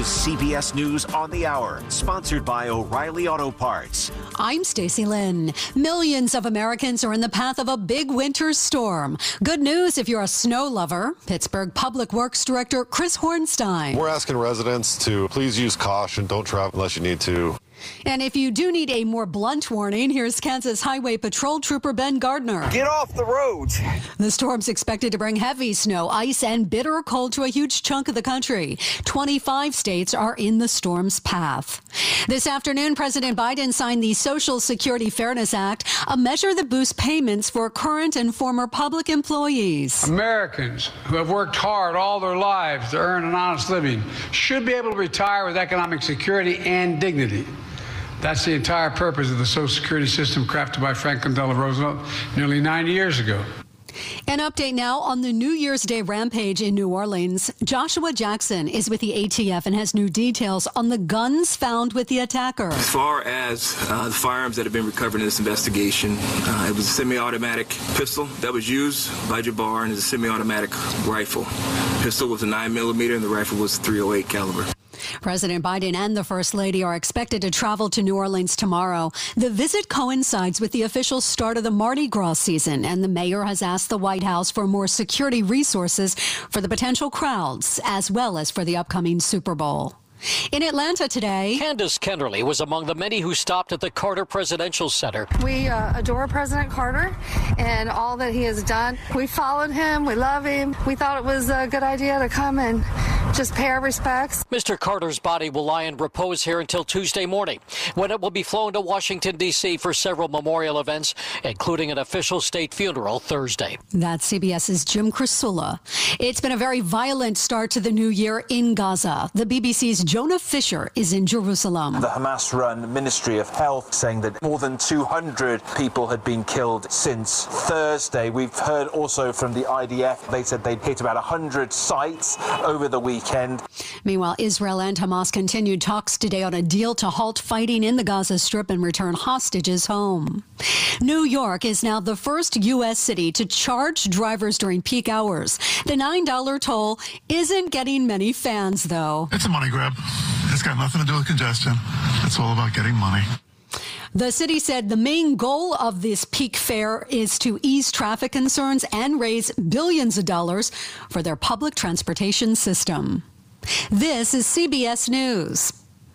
is CBS News on the Hour, sponsored by O'Reilly Auto Parts. I'm Stacey Lynn. Millions of Americans are in the path of a big winter storm. Good news if you're a snow lover. Pittsburgh Public Works Director Chris Hornstein. We're asking residents to please use caution. Don't travel unless you need to. And if you do need a more blunt warning, here's Kansas Highway Patrol Trooper Ben Gardner. Get off the roads. The storm's expected to bring heavy snow, ice, and bitter cold to a huge chunk of the country. 25 states are in the storm's path. This afternoon, President Biden signed the Social Security Fairness Act, a measure that boosts payments for current and former public employees. Americans who have worked hard all their lives to earn an honest living should be able to retire with economic security and dignity. That's the entire purpose of the Social Security system crafted by Franklin Delano Roosevelt nearly 90 years ago. An update now on the New Year's Day rampage in New Orleans. Joshua Jackson is with the ATF and has new details on the guns found with the attacker. As far as the firearms that have been recovered in this investigation, it was a semi-automatic pistol that was used by Jabbar, and it's a semi-automatic rifle. Pistol was a 9mm and the rifle was .308 caliber. President Biden and the First Lady are expected to travel to New Orleans tomorrow. The visit coincides with the official start of the Mardi Gras season, and the mayor has asked the White House for more security resources for the potential crowds, as well as for the upcoming Super Bowl. In Atlanta today, Candace Kennerly was among the many who stopped at the Carter Presidential Center. We adore President Carter and all that he has done. We followed him. We love him. We thought it was a good idea to come and just pay our respects. Mr. Carter's body will lie in repose here until Tuesday morning, when it will be flown to Washington, D.C. for several memorial events, including an official state funeral Thursday. That's CBS's Jim Krasula. It's been a very violent start to the new year in Gaza. The BBC's Jonah Fisher is in Jerusalem. The Hamas-run Ministry of Health saying that more than 200 people had been killed since Thursday. We've heard also from the IDF. They said they'd hit about 100 sites over the weekend. Meanwhile, Israel and Hamas continued talks today on a deal to halt fighting in the Gaza Strip and return hostages home. New York is now the first U.S. city to charge drivers during peak hours. The $9 toll isn't getting many fans, though. It's a money grab. It's got nothing to do with congestion. It's all about getting money. The city said the main goal of this peak fare is to ease traffic concerns and raise billions of dollars for their public transportation system. This is CBS News.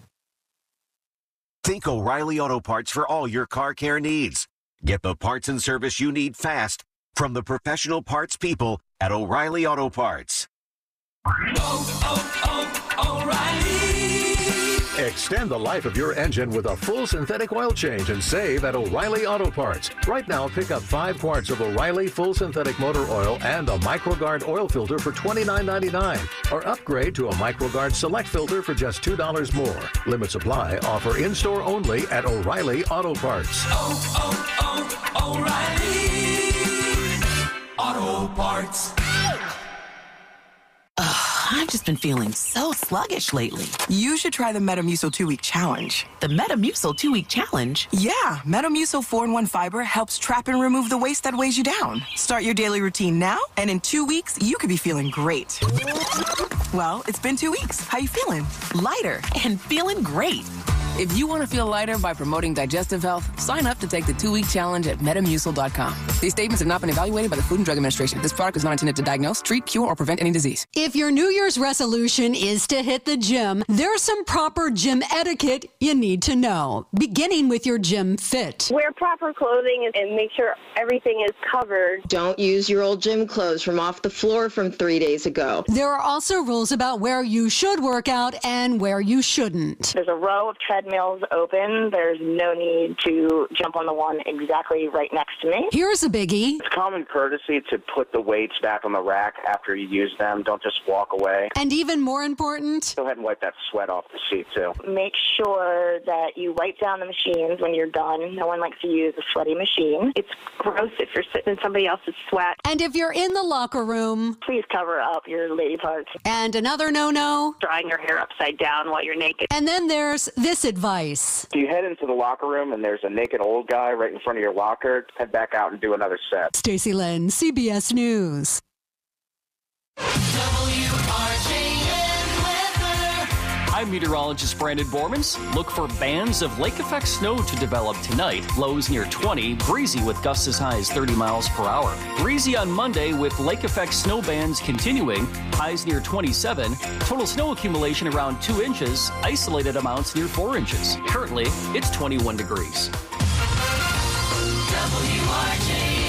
Think O'Reilly Auto Parts for all your car care needs. Get the parts and service you need fast from the professional parts people at O'Reilly Auto Parts. O'Reilly. Extend the life of your engine with a full synthetic oil change and save at O'Reilly Auto Parts. Right now, pick up 5 quarts of O'Reilly full synthetic motor oil and a MicroGuard oil filter for $29.99. Or upgrade to a MicroGuard Select filter for just $2 more. Limit supply. Offer in-store only at O'Reilly Auto Parts. O'Reilly Auto Parts. I've just been feeling so sluggish lately. You should try the Metamucil 2-Week Challenge. The Metamucil 2-Week Challenge? Yeah, Metamucil 4-in-1 Fiber helps trap and remove the waste that weighs you down. Start your daily routine now, and in 2 weeks, you could be feeling great. Well, it's been 2 weeks. How you feeling? Lighter and feeling great. If you want to feel lighter by promoting digestive health, sign up to take the 2-week challenge at Metamucil.com. These statements have not been evaluated by the Food and Drug Administration. This product is not intended to diagnose, treat, cure, or prevent any disease. If your New Year's resolution is to hit the gym, there's some proper gym etiquette you need to know, beginning with your gym fit. Wear proper clothing and make sure everything is covered. Don't use your old gym clothes from off the floor from 3 days ago. There are also rules about where you should work out and where you shouldn't. There's a row of treadmills open. There's no need to jump on the one exactly right next to me. Here's a biggie. It's common courtesy to put the weights back on the rack after you use them. Don't just walk away. And even more important, go ahead and wipe that sweat off the seat too. Make sure that you wipe down the machines when you're done. No one likes to use a sweaty machine. It's gross if you're sitting in somebody else's sweat. And if you're in the locker room, please cover up your lady parts. And another no-no, drying your hair upside down while you're naked. And then there's this advice. If you head into the locker room and there's a naked old guy right in front of your locker, head back out and do another set. Stacey Lynn, CBS News. I'm meteorologist Brandon Bormans. Look for bands of lake effect snow to develop tonight. Lows near 20, breezy with gusts as high as 30 miles per hour. Breezy on Monday with lake effect snow bands continuing. Highs near 27. Total snow accumulation around 2 inches. Isolated amounts near 4 inches. Currently, it's 21 degrees. WRJN.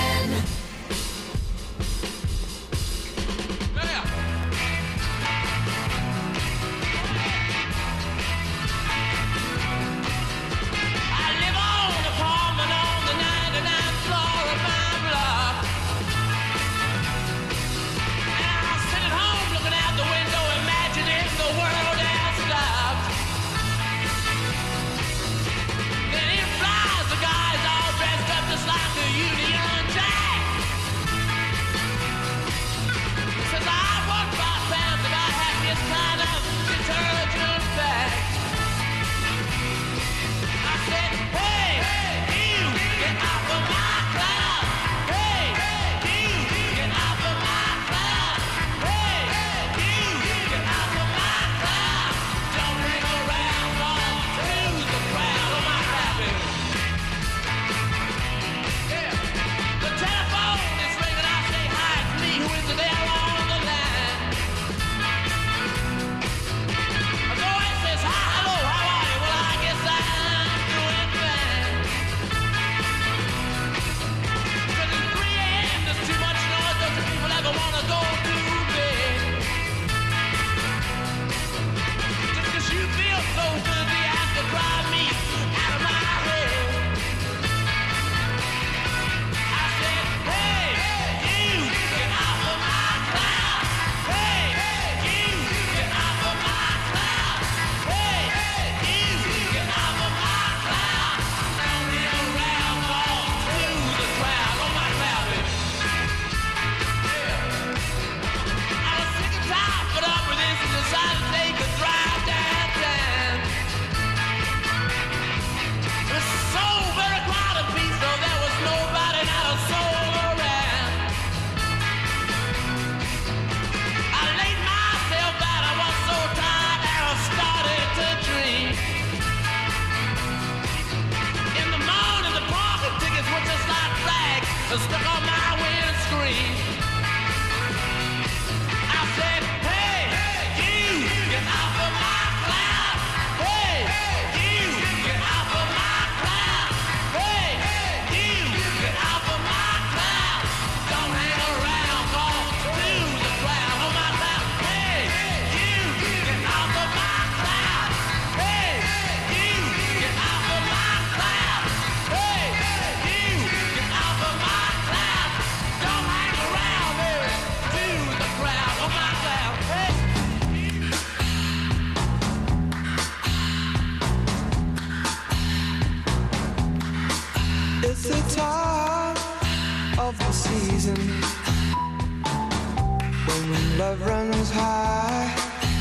Love runs high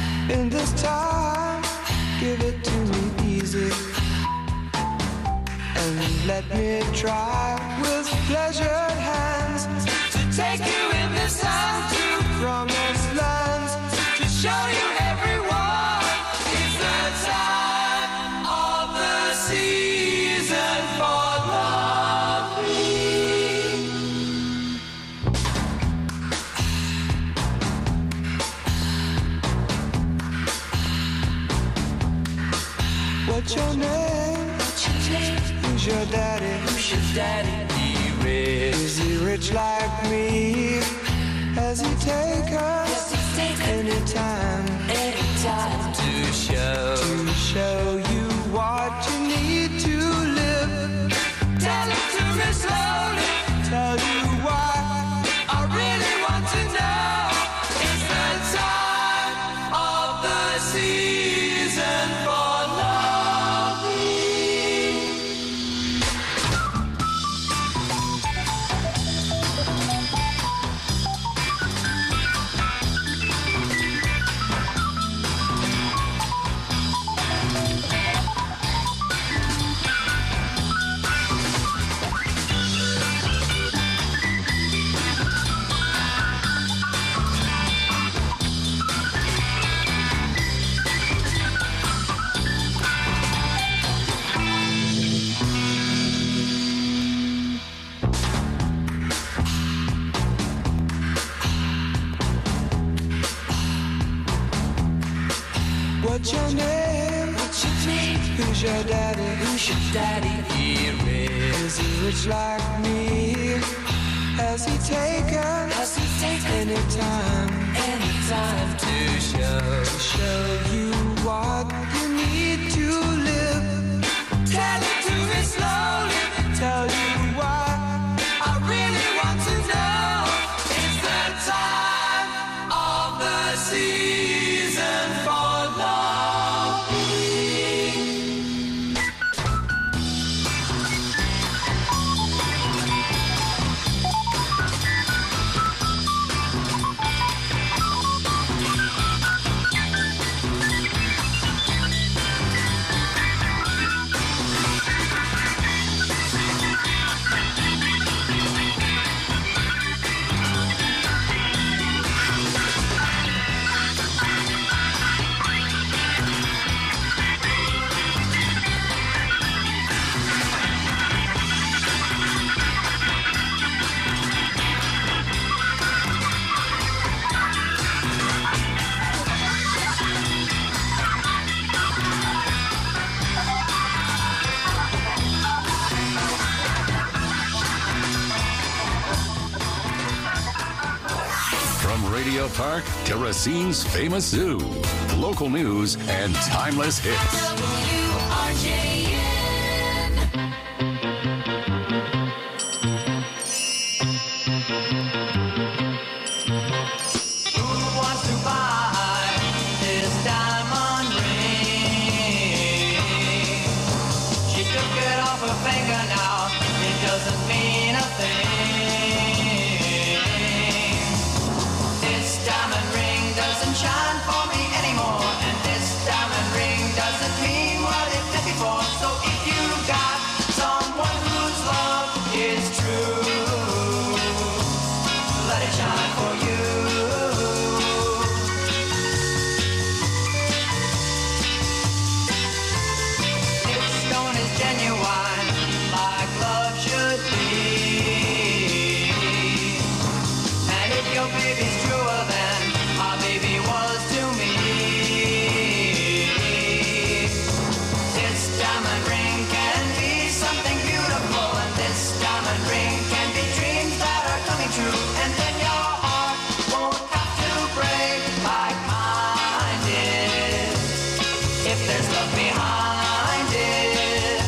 in this time. Give it to me easy and let me try with pleasured hands to take you in this time to promised lands, to show you everyone. It's the time of the season for loving. What's your name? Who's your daddy? Who's your daddy? He rich. Is he rich like me? Has he taken anytime to show you what you need to live? Tell it to me slowly. Tell you why I really want to know. It's the time of the season for What's your name? What's your name? Who's your daddy? Who's your daddy? Here is he rich like me? Has he taken any time to show you what you need to live? Tell it to me slowly, tell you why I really want to know. It's the time of the season for loving. Radio Park to Racine's famous zoo. Local news and timeless hits. Who wants to buy this diamond ring? She took it off her finger now. It doesn't mean a thing. Shine for me anymore, and this diamond ring doesn't mean what it did before. So if you got someone whose love is true, let it shine for you. This stone is genuine, like love should be. And if your baby's truer than my baby was to me, this diamond ring can be something beautiful, and this diamond ring can be dreams that are coming true, and then your heart won't have to break like mine did, if there's love behind it.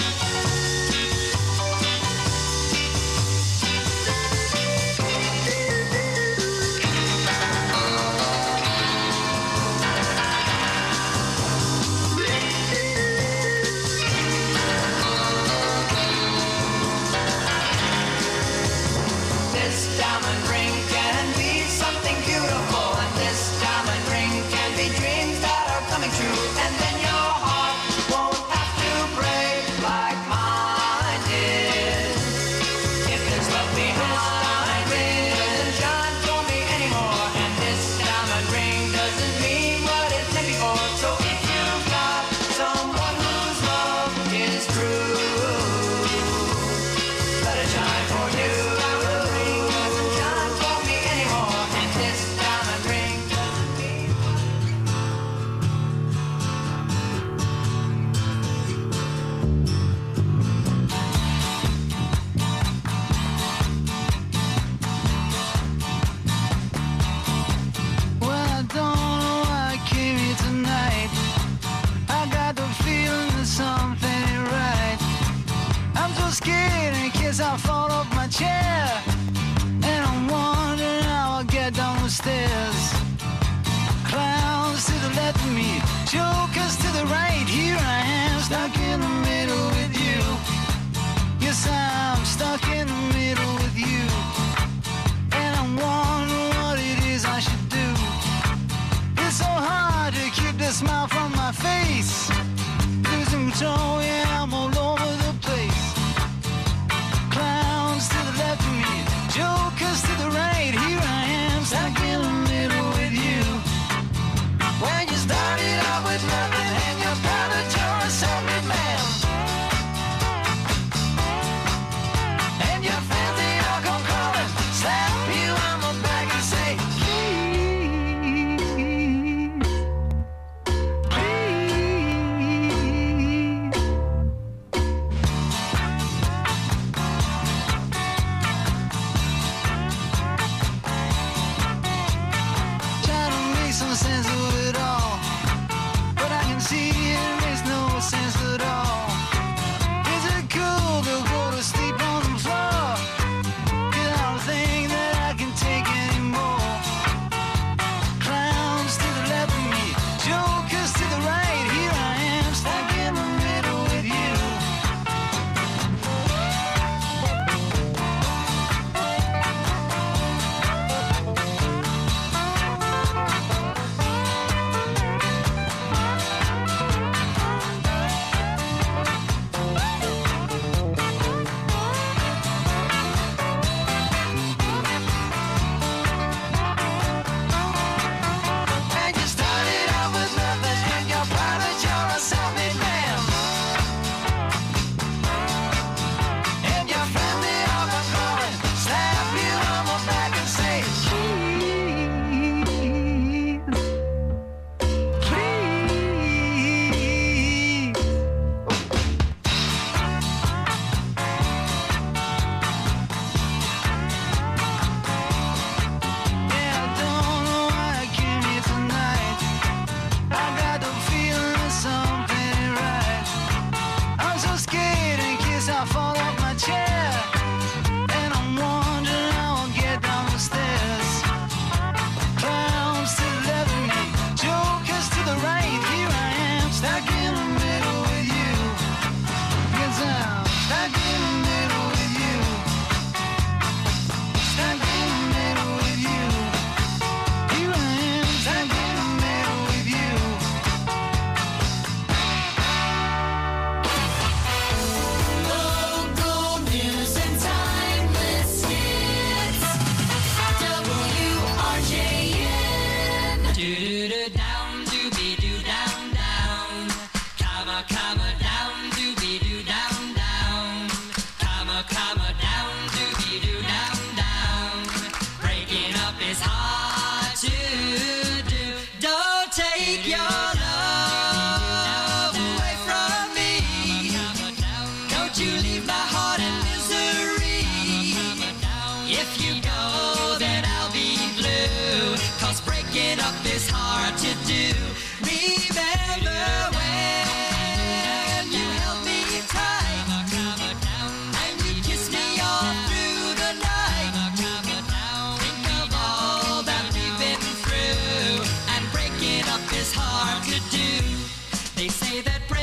This diamond ring can be something beautiful, and this diamond ring can be dreams that are coming true, and then your heart won't have to break like mine did, if there's love behind it. Doesn't shine for me anymore, and this diamond ring doesn't mean what it did before. So if you've got someone whose love is true, let it shine for you. Scared in case I fall off my chair, and I'm wondering how I'll get down the stairs. Clowns to the left of me, jokers to the right. Here I am, stuck in the middle with you. Yes, I'm stuck in the middle with you, and I'm wondering what it is I should do. It's so hard to keep the smile from my face. Losing control, yeah, I'm all over the place. Clowns to the left of me, jokers to the right. Here I am, stuck in the middle with you. When you started out with nothing and you're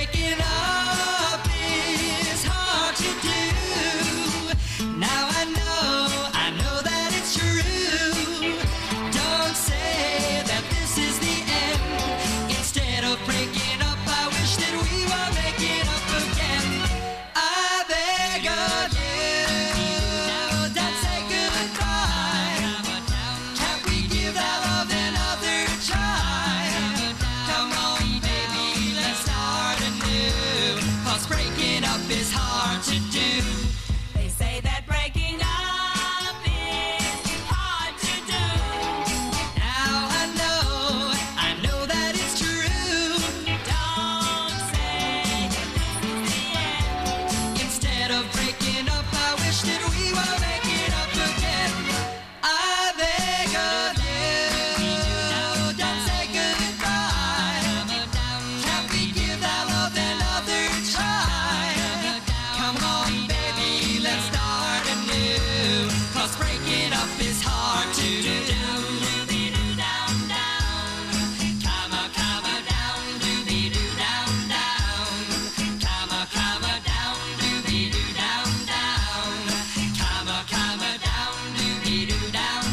breaking up is hard to do. Now I know that it's true. Don't say that this is the end. Instead of breaking up, I wish that we were making up again. I beg of you, don't say goodbye. Can't we give that love another try? Come on, baby, let's start anew. 'Cause breaking up is hard to do. They say that breaking up is hard to do. Now I know that it's true. Don't say that this is the end. Instead of breaking up, I wish that we were making up again. I beg of you, don't say goodbye. Can't we give that love another try? Come on, baby, let's start anew. 'Cause breaking up is hard to do. Down, down. Come on, down, doobie-doo, down, down. Come on, down, doobie-doo, down, down. Come on, down, doobie-doo, down,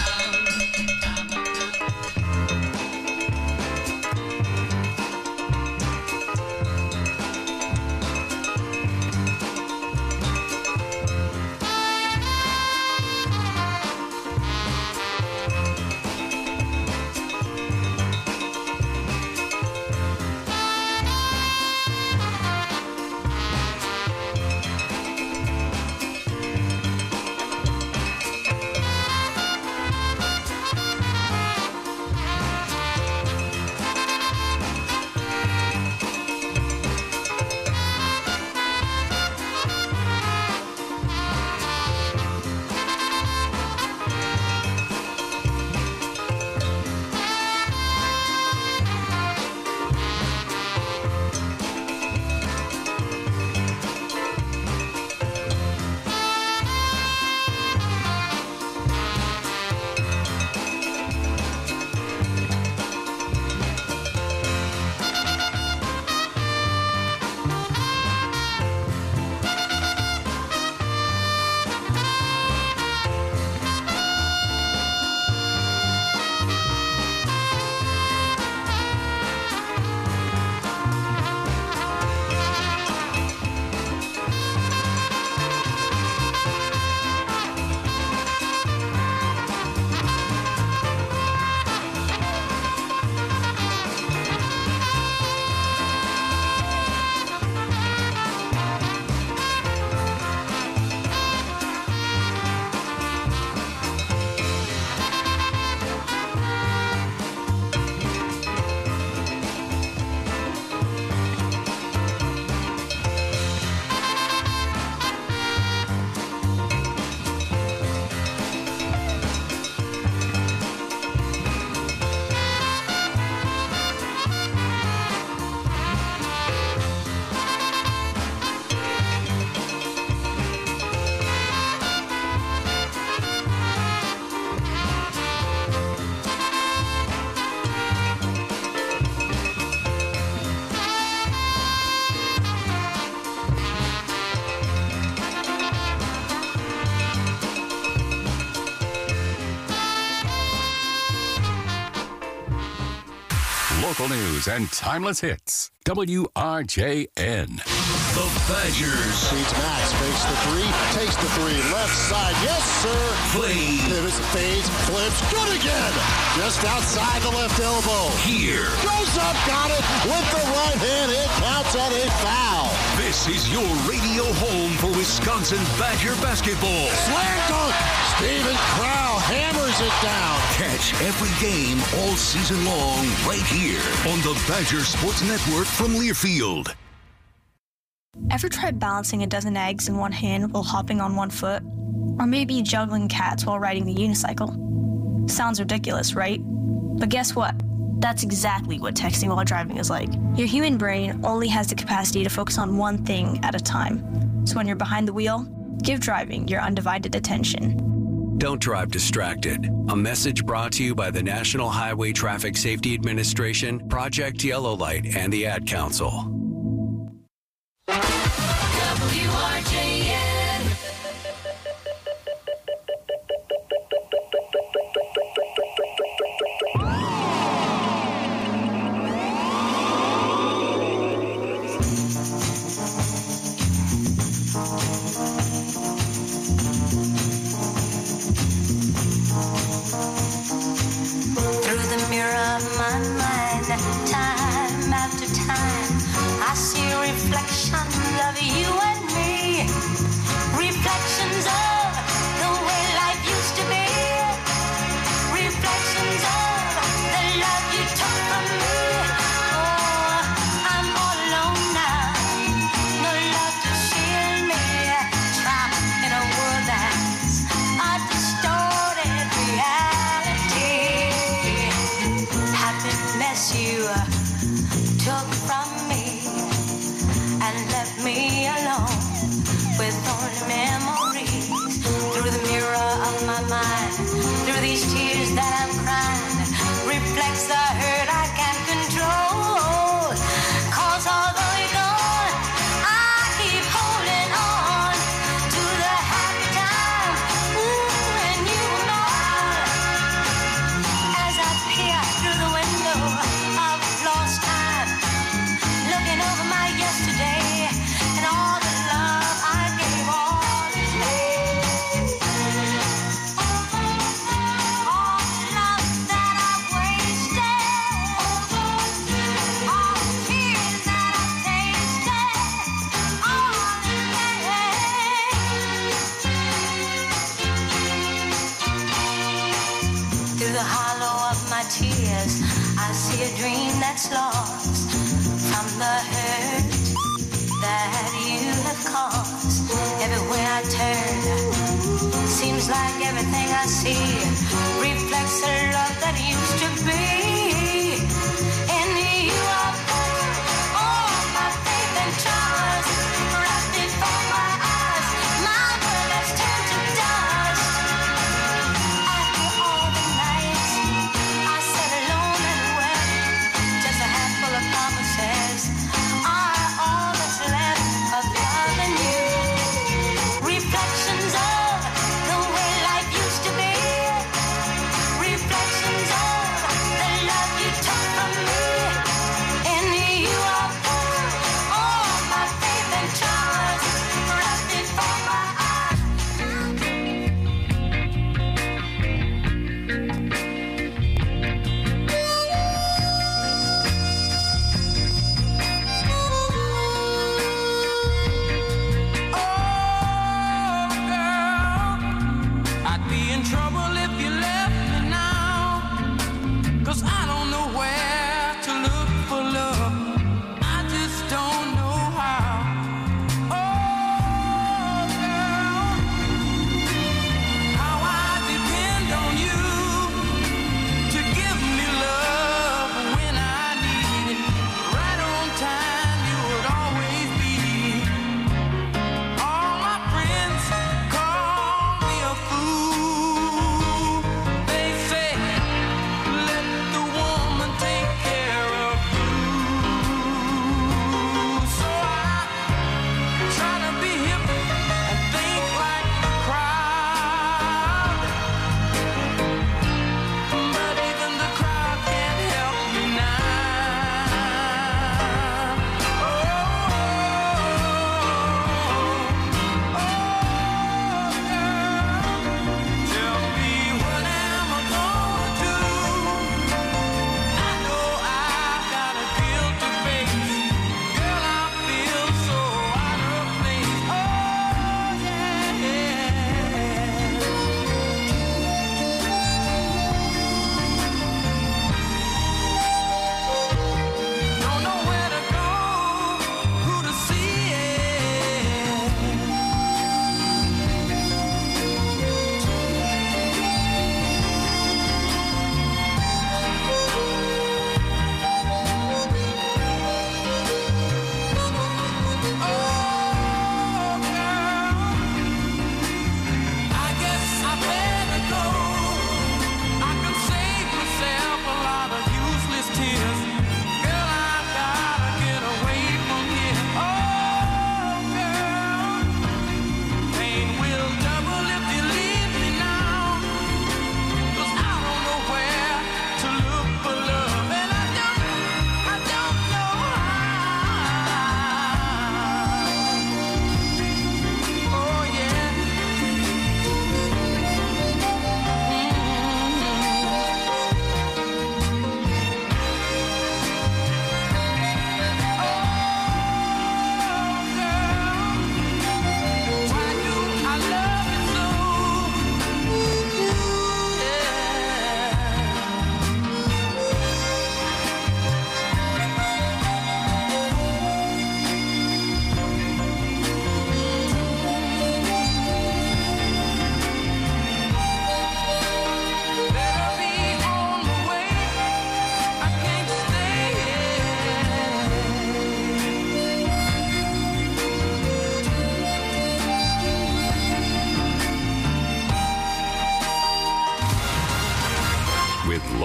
down. Local news and timeless hits. WRJN. The Badgers. Feeds Max, fakes the three, takes the three, left side, yes sir. Play. Pivots, fades, flips, good again. Just outside the left elbow. Here. Goes up, got it with the right hand. It counts on a foul. This is your radio home for Wisconsin Badger basketball. Slam dunk. Steven Crowl hammers it down. Catch every game all season long right here on the Badger Sports Network from Learfield. Ever tried balancing a dozen eggs in one hand while hopping on one foot? Or maybe juggling cats while riding the unicycle? Sounds ridiculous, right? But guess what? That's exactly what texting while driving is like. Your human brain only has the capacity to focus on one thing at a time. So when you're behind the wheel, give driving your undivided attention. Don't drive distracted. A message brought to you by the National Highway Traffic Safety Administration, Project Yellow Light, and the Ad Council. WRJN. Through the mirror of my mind, time after time, I see reflections of you and me. Reflections of the way life used to be. Reflections of the love you took from me. Oh, I'm all alone now. No love to shield me. Trapped in a world that's a distorted reality. Happiness you took from me and left me alone with only memories. Through the mirror of my mind, through these tears that I'm crying, reflects the hurt I can't control. 'Cause although you're gone, I keep holding on to the happy time when you were mine. As I peer through the window of lost time, looking over my yesterday and all the love I gave all the day. All the love that I wasted, all the tears that I tasted, all the pain. Through the hollow of my tears, I see a dream that's lost from the hurt that you have caused. Everywhere I turn, seems like everything I see reflects the love that used to be. In you I put all my faith and trust, wrapped before my eyes, my world has turned to dust. After all the nights I sat alone and wept, just a handful of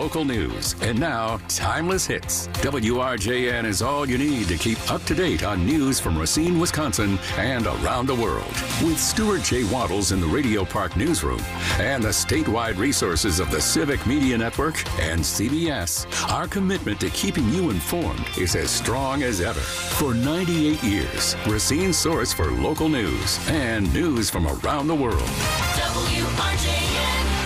local news. And now, Timeless Hits. WRJN is all you need to keep up to date on news from Racine, Wisconsin, and around the world. With Stuart J. Waddles in the Radio Park newsroom and the statewide resources of the Civic Media Network and CBS, our commitment to keeping you informed is as strong as ever. For 98 years, Racine's source for local news and news from around the world. WRJN.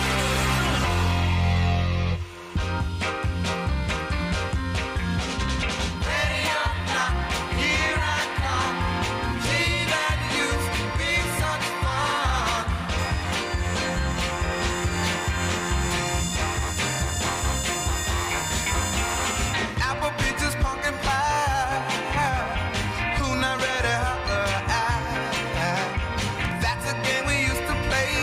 That's a game we used to play.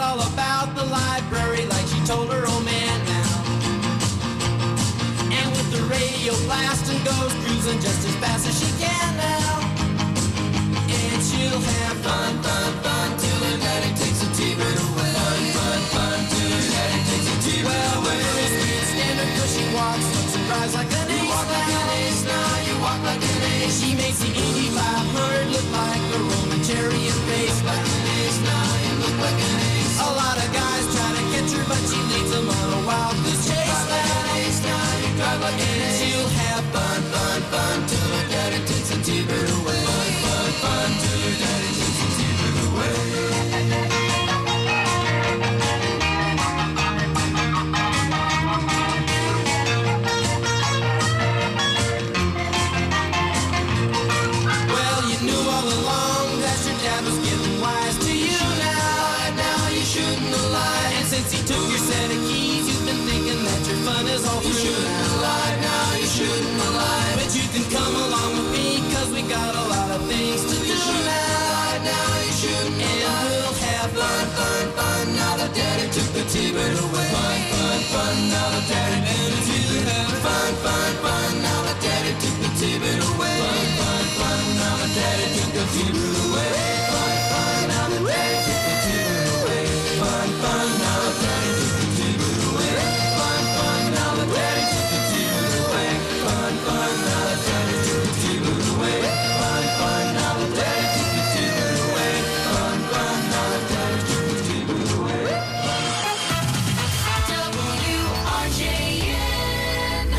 all about the library like she told her old man now. And with the radio blasting goes cruising just as fast as she can now. And she'll have fun, fun, fun till her daddy takes a T-bird away. Fun, fun, fun till her daddy takes a T-bird away. Well, the speed standard cause she walks, looks and drives like an ace. You walk like an ace now, you walk like an ace. She makes the Indy 500 look like a Roman chariot race. Like an ace now, you look like an ace. A lot of guys try to catch her, but she leads them on a wild goose chase. Like an ace now, you drive like an ace. She'll have fun, fun, fun till her daddy takes a T-bird away. Fun, fun, fun till her daddy takes a T-bird away. Is all you shouldn't have lied, now you shouldn't have lied. But you can come along with me, cause we got a lot of things to do now. Now you shouldn't have lied. And we'll have fun, fun, fun. Now the daddy took the T-bird away. Fun, fun, fun. Now the daddy took the T-bird away. Fun, fun, fun. Now the daddy took the T-bird away. Fun, fun, fun. Now the daddy took the T-bird away. Fun, fun. Now the daddy took the T-bird away. Fun, fun. Now the daddy took the T-bird away. Fun, fun. Now the daddy took the T-bird away. Fun, fun. Now the daddy took the T-bird away. Fun, fun. Now the daddy took the T-bird away. Fun, fun. Now the daddy took the T-bird away. WRJN.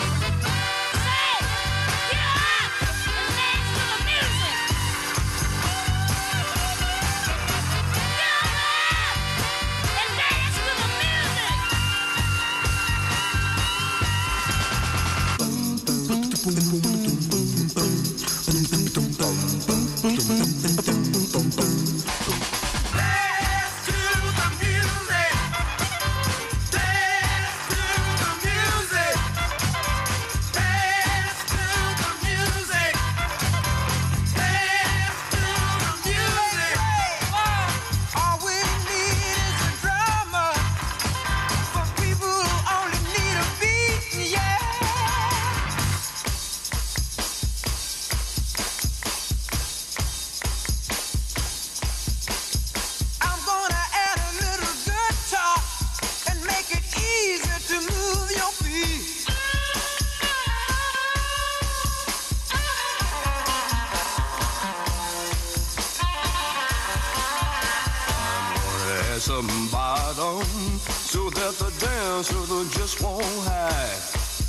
Some bottom so that the dancer just won't hide.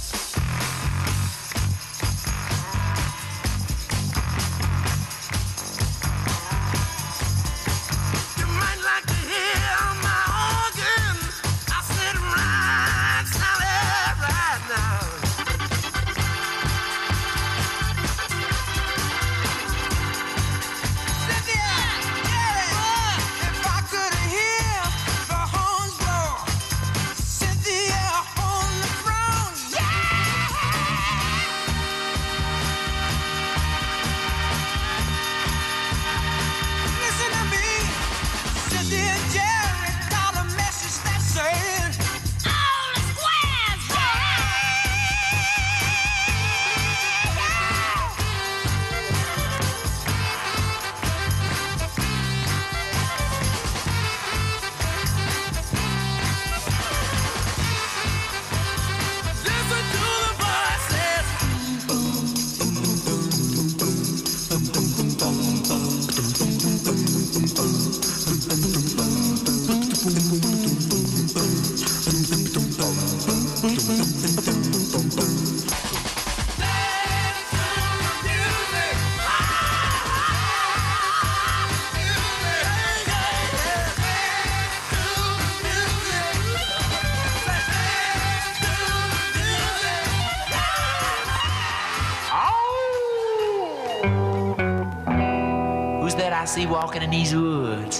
You might like to hear my organ. I said right, solid right now. I see walking in these woods?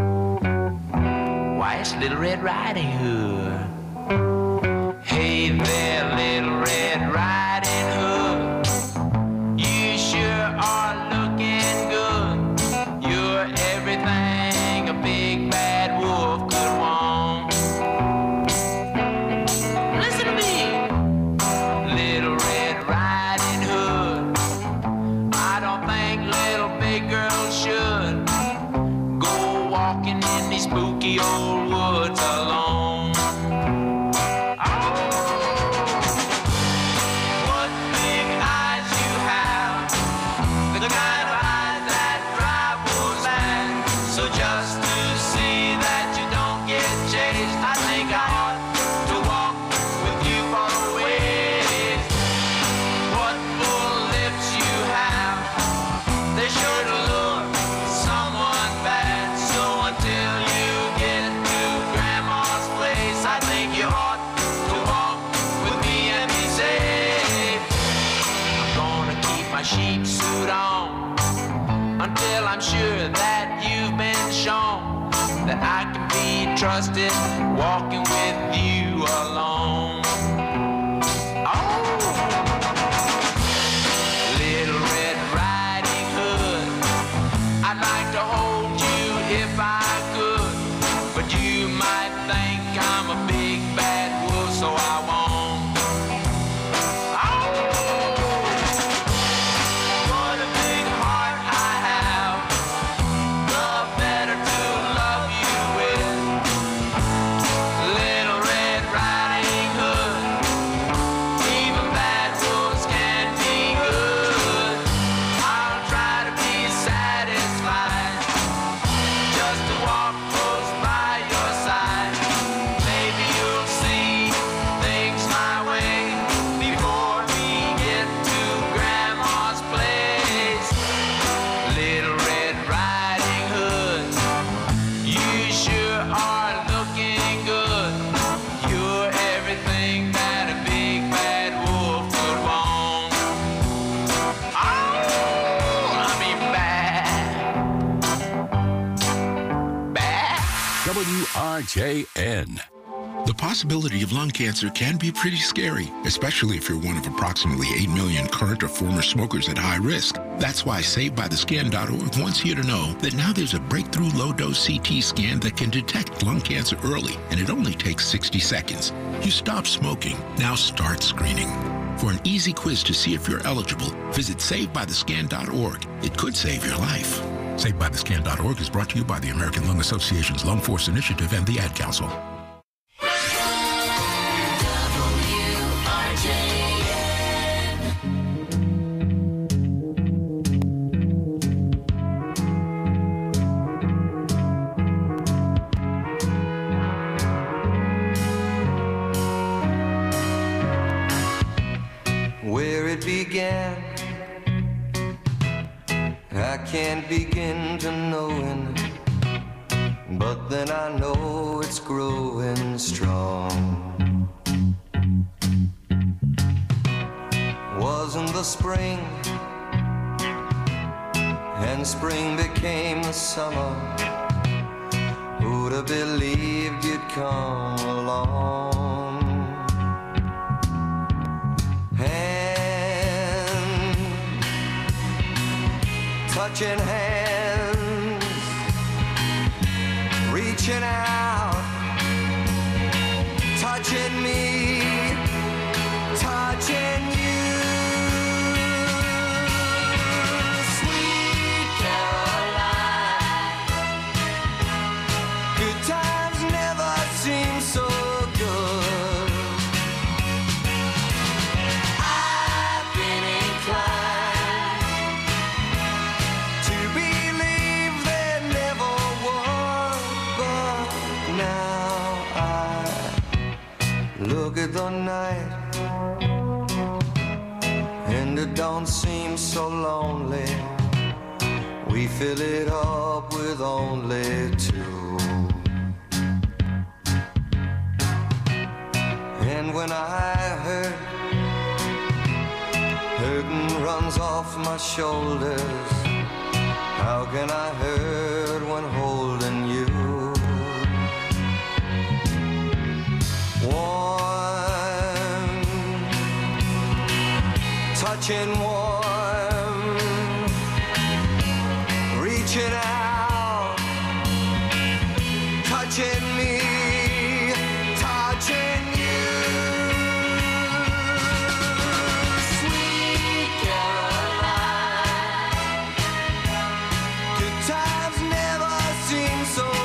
Why, it's Little Red Riding Hood. Hey there, Little Red Riding Hood. You sure are looking good. You're everything a big bad wolf could walking in these spooky old woods alone. What big eyes you have, the kind of eyes that drive wolves mad. So just to see that you don't get chased, I think I ought to walk with you for a ways. What full lips you have, they sure to look someone bad. So until you get to Grandma's place, I think you ought to walk with me and be safe. I'm gonna keep my sheep suit on until I'm sure that you've been shown that I can be trusted walking with you alone. Little Red Riding Hood, I'd like to hold you if I could, but you might think I'm a big bad wolf, so I won't. What a big heart I have, the better to love you with. Little Red Riding Hood, even bad wolves can be good. I'll try to be satisfied just to walk close by your side. Maybe you'll see things my way before we get to Grandma's place. Little Red Riding Hood, you sure are looking good. You're everything that a big bad wolf could want. Oh, I mean bad. WRJN. The possibility of lung cancer can be pretty scary, especially if you're one of approximately 8 million current or former smokers at high risk. That's why SaveByTheScan.org wants you to know that now there's a breakthrough low-dose CT scan that can detect lung cancer early, and it only takes 60 seconds. You stop smoking, now start screening. For an easy quiz to see if you're eligible, visit SaveByTheScan.org. It could save your life. SaveByTheScan.org is brought to you by the American Lung Association's Lung Force Initiative and the Ad Council. Where it began, I can't begin to knowing, but then I know it's growing strong. Wasn't the spring, and spring became the summer. Who'd have believed you'd come along? Touching hands, reaching out, touching me, touching you. Sweet Caroline, good times never seem so good. I've been inclined to believe there never was, but now I look at the night and it don't seem so lonely. We fill it up with only two. And when I hurt, hurting runs off my shoulders. How can I hurt when holding you? Warm, touching warm, reaching out, touching me, touching you. Sweet Caroline, good times never seem so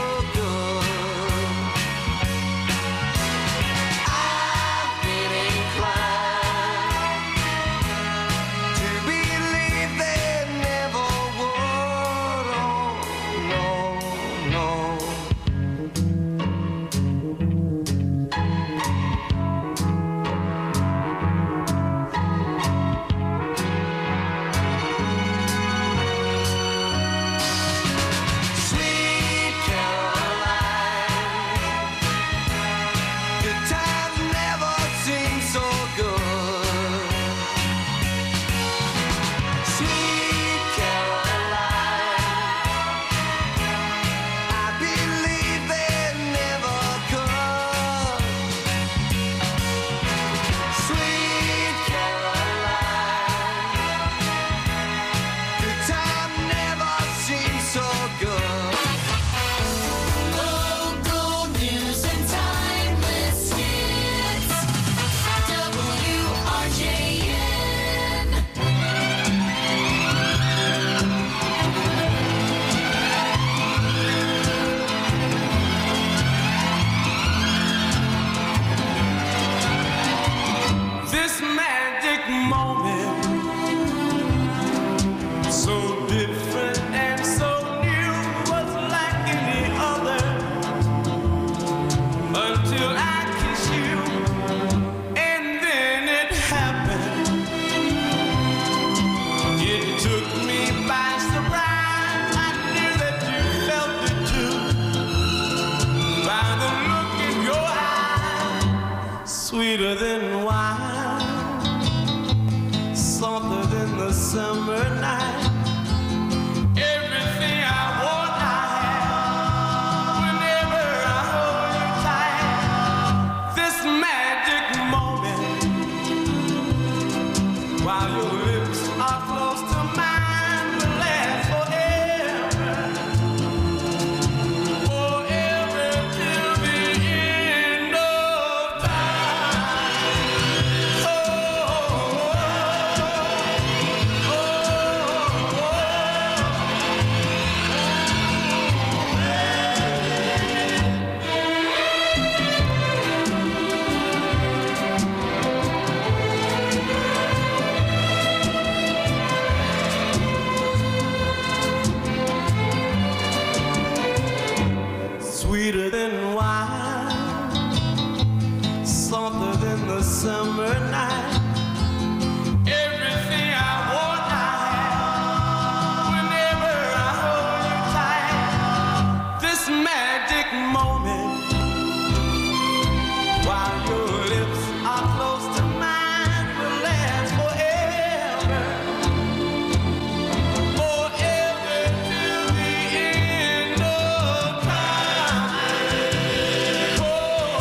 moment while your lips are close to mine will last forever, forever till the end of time. Oh,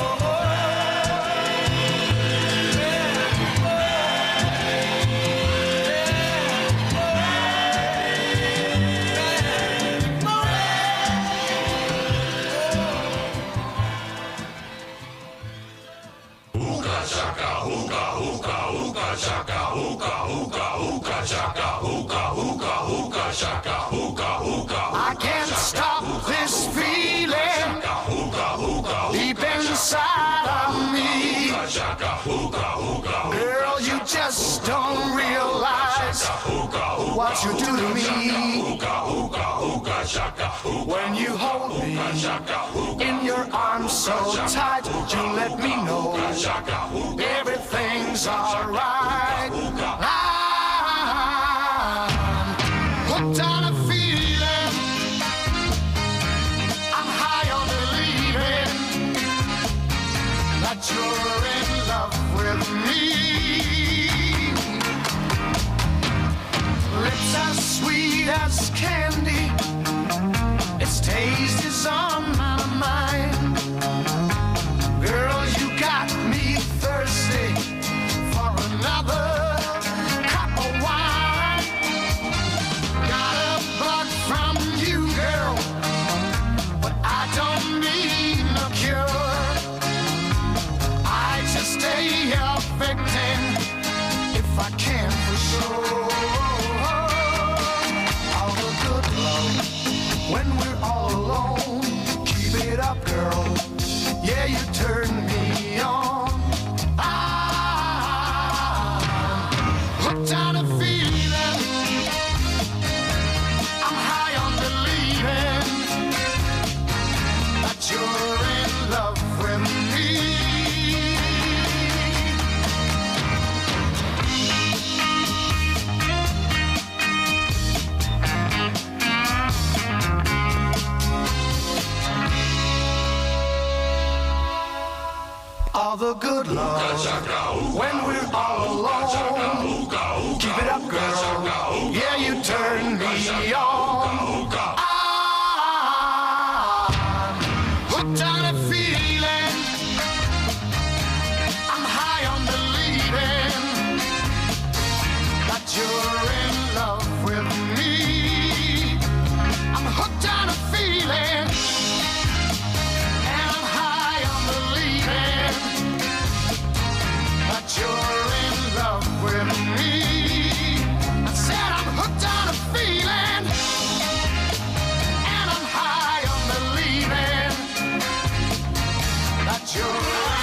I can't stop this feeling deep inside of me. Girl, you just don't realize what you do to me. When you hold me in your arms so tight, you let me know everything's alright. I'm hooked on a feeling, I'm high on believing that you're in love with me. Lips as sweet as candy, its taste is on my mind. Girl, you got me thirsty for another cup of wine. Got a bug from you, girl, but I don't need no cure. I just stay a victim if I can for sure. All the good love when we're all alone. Keep it up, girl. Yeah, you turn me on. I'm hooked on a feeling, I'm high on believing that you're in love with me. All the good love when we're all alone. Keep it up, girl. Yeah, you turn me on. I'm hooked on a feeling, I'm high on believing that you're in love with me. I'm hooked on a feeling, and I'm high on believing that you're in love with me. I said I'm hooked on a feeling, and I'm high on believing that you're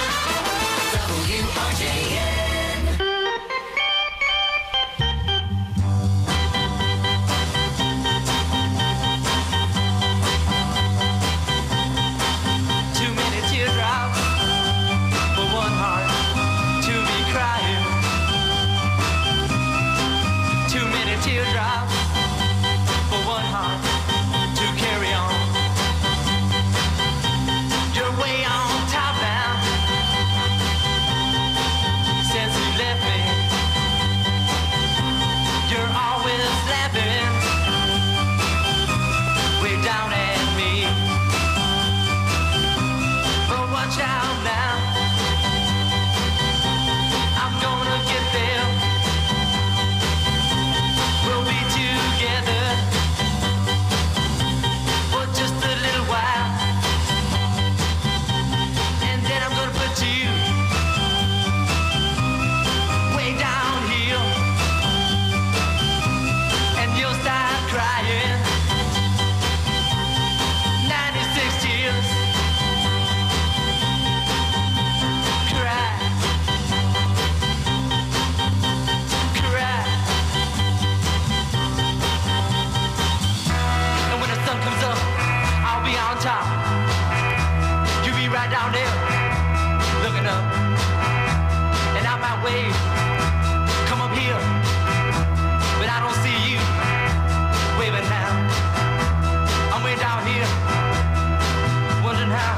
WRJN. Too many teardrops for one heart to be crying. Too many teardrops for one heart to carry on. You're way on top now since you left me. You're always laughing way down at me. But watch out now, I'm gonna get there. We'll be together for just a little while, and then I'm gonna put you way down here, and you'll start crying. 96 tears. Cry. Cry. And when the sun comes up, I'll be on top. You be right down there, looking up. And I might wave, come up here, but I don't see you waving now. I'm way down here, wondering how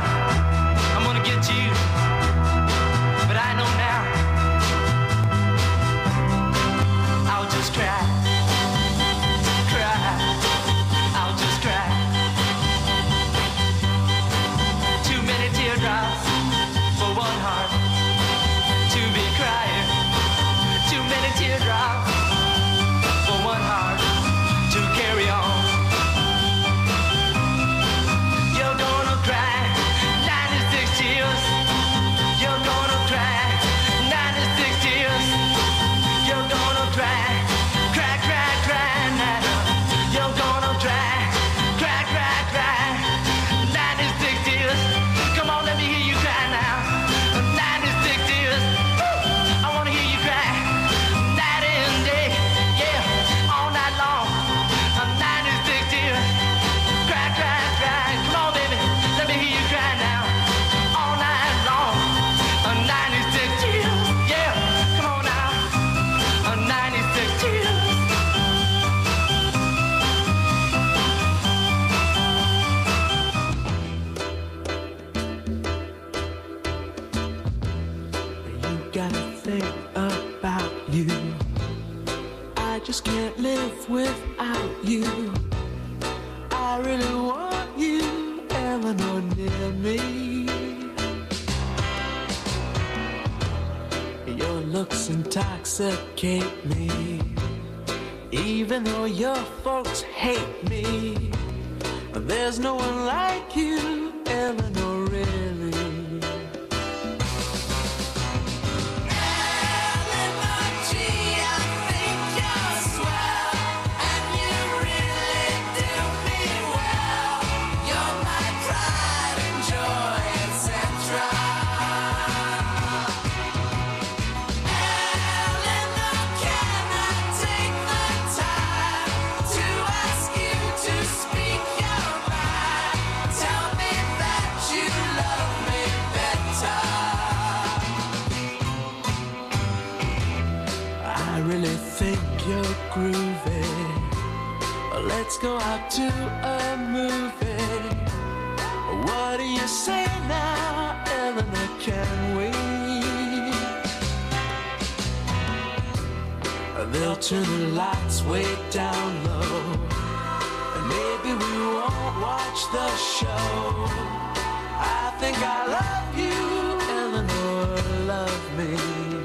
can't live without you. I really want you, Eleanor, near me. Your looks intoxicate me, even though your folks hate me. There's no one like you, Eleanor, really. Eleanor, gee, I think you're swell, and you really do me well. You're my pride and joy, etc. Eleanor, can I take the time to ask you to speak your mind? Tell me that you love me better. I really think you're groovy. Let's go out to a movie. What do you say now, Eleanor, can we? They'll turn the lights way down low, and maybe we won't watch the show. I think I love you, Eleanor, love me.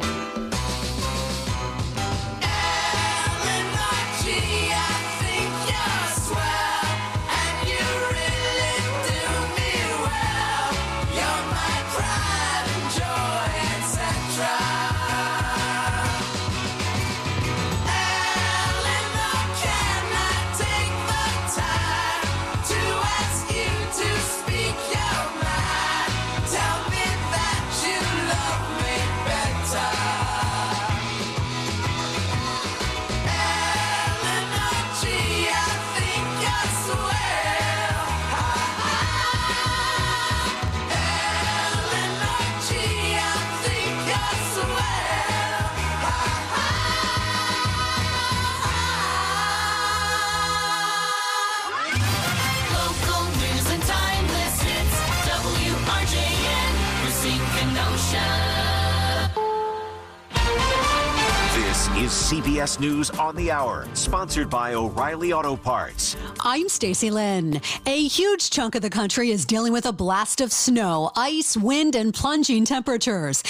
Eleanor, gee, I think you're swell, and you really do me well. You're my pride and joy, etc. Eleanor, can I take the time to ask you to speak your mind? Tell me that you love me better. Eleanor, gee, I think you're swell. Eleanor, gee, I think you're swell. Local news and timeless hits. WRJN, Racine Kenosha. This is CBS News on the Hour, sponsored by O'Reilly Auto Parts. I'm Stacey Lynn. A huge chunk of the country is dealing with a blast of snow, ice, wind, and plunging temperatures.